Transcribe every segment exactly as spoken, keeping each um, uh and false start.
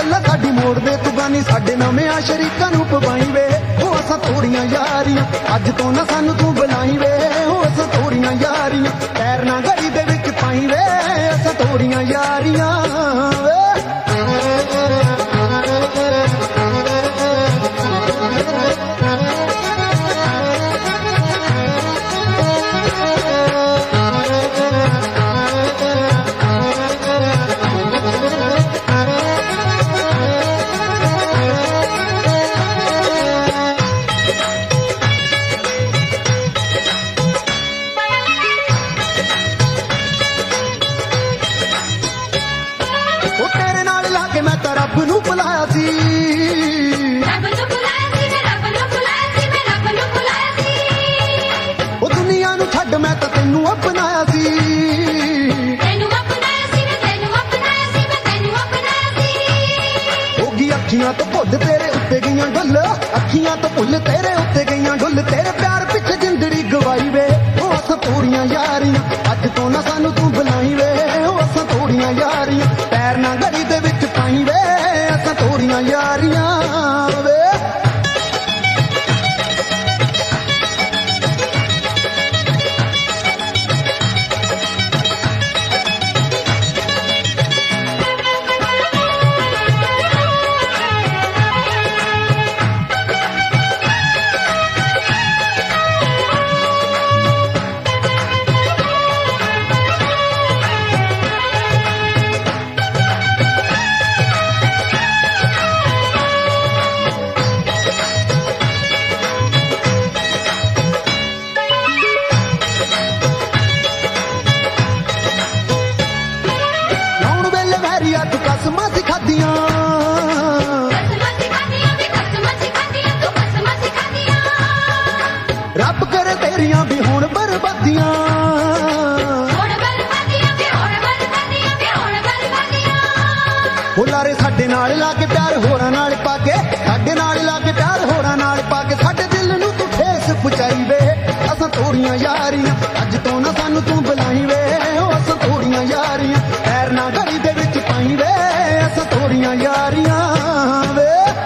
ਗੱਲਾਂ ਸਾਡੀ ਮੋੜ ਦੇ ਤੂੰ ਗਾਨੀ ਸਾਡੇ ਨਵੇਂ ਸ਼ਰੀਕਾਂ ਨੂੰ ਪਵਾਈ ਵੇ ਉਹ ਅਸਾਂ ਤੋੜੀਆਂ ਯਾਰੀਆਂ ਅੱਜ ਤੋਂ ਨਾ ਸਾਨੂੰ ਤੂੰ ਬੁਲਾਈ ਵੇ ਉਹ ਅਸਾਂ ਤੋੜੀਆਂ ਯਾਰੀਆਂ ਪੈਰ ਨਾ ਗਲੀ ਦੇ ਵਿੱਚ ਪਾਈ ਵੇ ਅਸਾਂ ਤੋੜੀਆਂ ਯਾਰੀਆਂ ਵੇ ਰੱਬ ਨੂੰ ਬੁਲਾਇਆ ਸੀ ਰੱਬ ਨੂੰ ਬੁਲਾਇਆ ਸੀ ਮੈਂ ਰੱਬ ਨੂੰ ਬੁਲਾਇਆ ਸੀ ਮੈਂ ਰੱਬ ਨੂੰ ਬੁਲਾਇਆ ਸੀ ਉਹ ਦੁਨੀਆ ਨੂੰ ਛੱਡ ਮੈਂ ਤਾਂ ਤੈਨੂੰ ਅਪਣਾਇਆ ਸੀ ਤੈਨੂੰ ਅਪਣਾਇਆ ਸੀ ਮੈਂ ਤੈਨੂੰ ਅਪਣਾਇਆ ਸੀ ਮੈਂ ਤੈਨੂੰ ਅਪਣਾਇਆ ਸੀ ਹੋ ਗਈ ਅੱਖੀਆਂ ਤੋਂ ਭੁੱਲ ਤੇਰੇ ਉੱਤੇ ਗਈਆਂ ਢੁੱਲ ਅੱਖੀਆਂ ਤੋਂ ਭੁੱਲ ਤੇਰੇ ਉੱਤੇ ਗਈਆਂ ਢੁੱਲ ਤੇਰੇ ਪਿਆਰ ਪਿੱਛੇ ਜ਼ਿੰਦੜੀ ਗਵਾਈ ਵੇ ਉਹ ਅਸਾਂ ਤੋੜੀਆਂ ਯਾਰੀਆਂ ਅੱਜ ਤੋਂ ਨਾ ਸਾਨੂੰ ਤੂੰ ਬੁਲਾਈ ਵੇ ਉਹ ਅਸਾਂ ਤੋੜੀਆਂ ਯਾਰੀਆਂ ਪੈਰ ਨਾ ਗਲੀ ਦੇ ਵਿੱਚ ਪਾਈ ਵੇ ਅਸਾਂ ਤੋੜੀਆਂ ਯਾਰੀਆਂ ਵੇ ਤੂੰ ਕਸਮਾਂ ਸਿਖਾਦੀਆਂ ਕਸਮਾਂ ਸਿਖਾਦੀਆਂ ਵੇ ਕਸਮਾਂ ਸਿਖਾਦੀਆਂ ਤੂੰ ਕਸਮਾਂ ਸਿਖਾਦੀਆਂ ਰੱਬ ਕਰੇ ਤੇਰੀਆਂ ਵੀ ਹੁਣ ਬਰਬਾਦੀਆਂ ਹੁਣ ਬਰਬਾਦੀਆਂ ਵੇ ਹੁਣ ਬਰਬਾਦੀਆਂ ਵੇ ਹੁਣ ਬਰਬਾਦੀਆਂ ਹੁਲਾਰੇ ਸਾਡੇ ਨਾਲ ਲਾ ਕੇ ਪਿਆਰ ਹੋਰਾਂ ਨਾਲ ਪਾ ਕੇ ਸਾਡੇ ਨਾਲ ਲਾ ਕੇ ਪਿਆਰ ਹੋਰਾਂ ਨਾਲ ਪਾ ਕੇ ਸਾਡੇ ਦਿਲ ਨੂੰ ਤੂੰ ਠੇਸ ਪਹੁੰਚਾਈ ਵੇ ਅਸਾਂ ਤੋੜੀਆਂ ਯਾਰੀਆਂ ਅੱਜ ਤੋਂ ਨਾ ਸਾਨੂੰ ਤੂੰ ਬੁਲਾਈ ਵੇ ਉਹ ਅਸਾਂ ਤੋੜੀਆਂ ਯਾਰੀਆਂ ਪੈਰ ਨਾ ਗਲੀ ਦੇ ਵਿੱਚ ਪਾਈ ਵੇ ਅਸਾਂ ਤੋੜੀਆਂ ਯਾਰੀਆਂ ਵੇ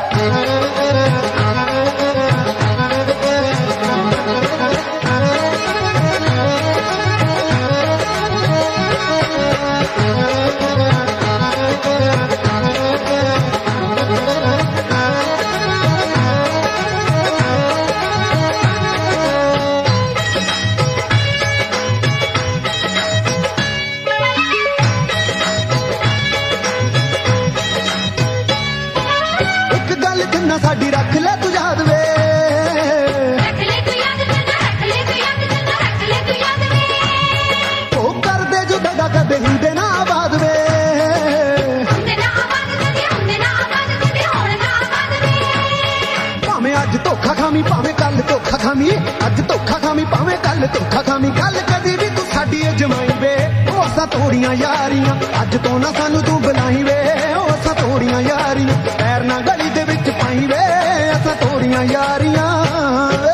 ਨਾ ਸਾਡੀ ਰੱਖ ਲੈ ਤੂੰ ਯਾਦ ਵੇ ਰੱਖ ਲੈ ਤੂੰ ਯਾਦ ਕਰਨਾ ਰੱਖ ਲੈ ਤੂੰ ਯਾਦ ਕਰਨਾ ਰੱਖ ਲੈ ਤੂੰ ਯਾਦ ਵੇ ਉਹ ਕਰਦੇ ਜੋ ਦਗਾ ਕਦੇ ਹੁੰਦੇ ਨਾ ਆਬਾਦ ਵੇ ਹੁੰਦੇ ਨਾ ਆਬਾਦ ਕਦੇ ਹੁੰਦੇ ਨਾ ਆਬਾਦ ਕਦੇ ਹੁਣ ਨਾ ਆਬਾਦ ਵੇ ਭਾਵੇਂ ਅੱਜ ਧੋਖਾ ਖਾਵੀਂ ਭਾਵੇਂ ਕੱਲ ਧੋਖਾ ਖਾਵੀਂ ਅੱਜ ਧੋਖਾ ਖਾਵੀਂ ਭਾਵੇਂ ਕੱਲ ਧੋਖਾ ਖਾਵੀਂ ਕੱਲ ਕਦੀ ਵੀ ਤੂੰ ਸਾਡੀ ਅਜਮਾਈ ਵੇ ਉਹ ਅਸਾਂ ਤੋੜੀਆਂ ਯਾਰੀਆਂ ਅੱਜ ਤੋਂ ਨਾ ਸਾਨੂੰ ਤੂੰ ਬੁਲਾਈ ਵੇ ਉਹ ਅਸਾਂ ਤੋੜੀਆਂ ਯਾਰੀਆਂ ਪੈਰ ਨਾ ਗਲੀ ਦੇ ਵਿੱਚ ਪਾਈ ਵੇ ਅਸਾਂ ਤੋੜੀਆਂ ਯਾਰੀਆਂ ਵੇ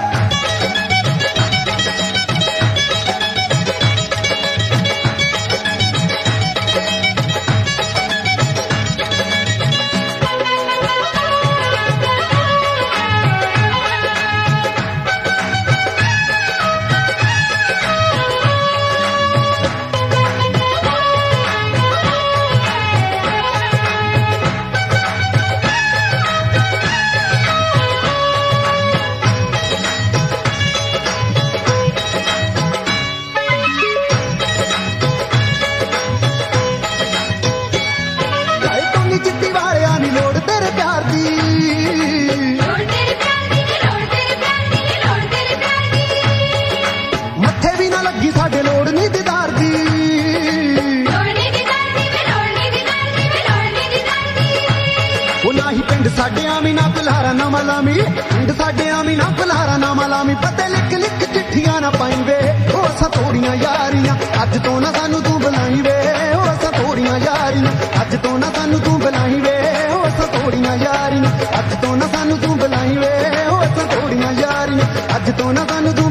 ਸਾਡਿਆਂ ਵੀ ਨਾ ਬੁਲਾਰਾ ਨਾ ਮਲਾਮੀ ਪਿੰਡ ਸਾਡਿਆਂ ਵੀ ਨਾ ਬੁਲਾਰਾ ਨਾ ਮਲਾਮੀ ਪਤੇ ਲਿਖ ਲਿਖ ਚਿੱਠੀਆਂ ਨਾ ਪਾਈ ਵੇ ਉਹ ਅਸਾਂ ਤੋੜੀਆਂ ਯਾਰੀਆਂ ਅੱਜ ਤੋਂ ਨਾ ਸਾਨੂੰ ਤੂੰ ਬੁਲਾਈ ਵੇ ਉਹ ਅਸਾਂ ਤੋੜੀਆਂ ਯਾਰੀਆਂ ਅੱਜ ਤੋਂ ਨਾ ਸਾਨੂੰ ਤੂੰ ਬੁਲਾਈ ਵੇ ਉਹ ਅਸਾਂ ਤੋੜੀਆਂ ਯਾਰੀਆਂ ਅੱਜ ਤੋਂ ਨਾ ਸਾਨੂੰ ਤੂੰ ਬੁਲਾਈ ਵੇ ਉਹ ਅਸਾਂ ਤੋੜੀਆਂ ਯਾਰੀਆਂ ਅੱਜ ਤੋਂ ਨਾ ਸਾਨੂੰ ਤੂੰ